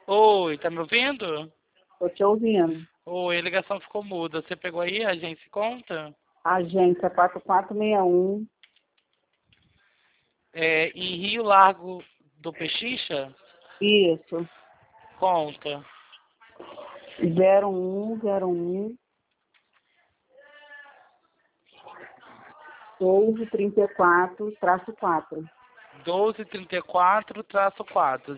Oi, tá me ouvindo? Tô te ouvindo. Oi, a ligação ficou muda. Você pegou aí a agência e conta? Agência 4461. É, em Rio Largo do Pechicha? Isso. Conta. 0101 1234-4. 1234-4.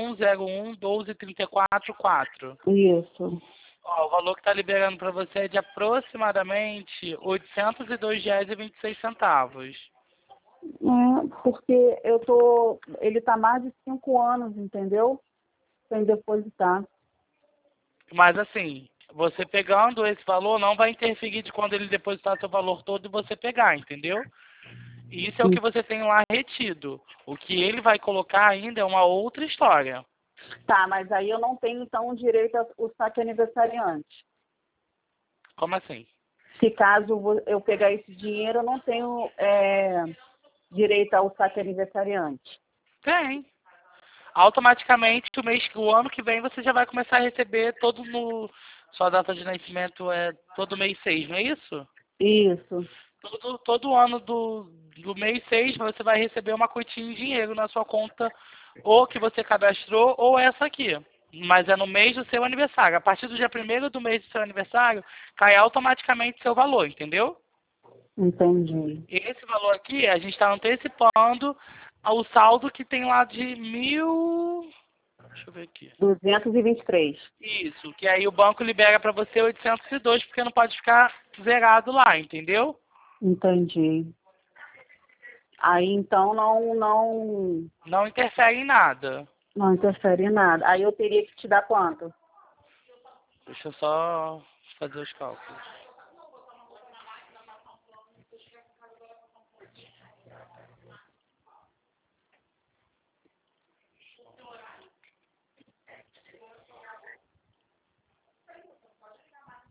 0101-1234-4. Isso. Ó, o valor que tá liberando pra você é de aproximadamente R$ 802,26. Porque ele tá mais de 5 anos, entendeu? Sem depositar. Mas assim, você pegando esse valor não vai interferir de quando ele depositar seu valor todo e você pegar, entendeu? Isso é o que você tem lá retido. O que ele vai colocar ainda é uma outra história. Tá, mas aí eu não tenho, então, direito ao saque aniversariante. Como assim? Se caso eu pegar esse dinheiro, eu não tenho direito ao saque aniversariante. Tem. Automaticamente, o ano que vem você já vai começar a receber todo no. Sua data de nascimento é todo mês 6, não é isso? Isso. Todo ano do mês 6 você vai receber uma quantia em dinheiro na sua conta, ou que você cadastrou, ou essa aqui. Mas é no mês do seu aniversário. A partir do dia 1º do mês do seu aniversário, cai automaticamente seu valor, entendeu? Entendi. Esse valor aqui, a gente está antecipando o saldo que tem lá de mil. Deixa eu ver aqui. 223. Isso, que aí o banco libera para você 802, porque não pode ficar zerado lá, entendeu? Entendi. Aí então Não interfere em nada. não interfere em nada. Aí eu teria que te dar quanto? Deixa eu só fazer os cálculos.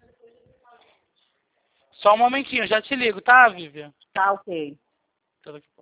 Só um momentinho, já te ligo, tá, Vivian? Tá, ok. Tô aqui.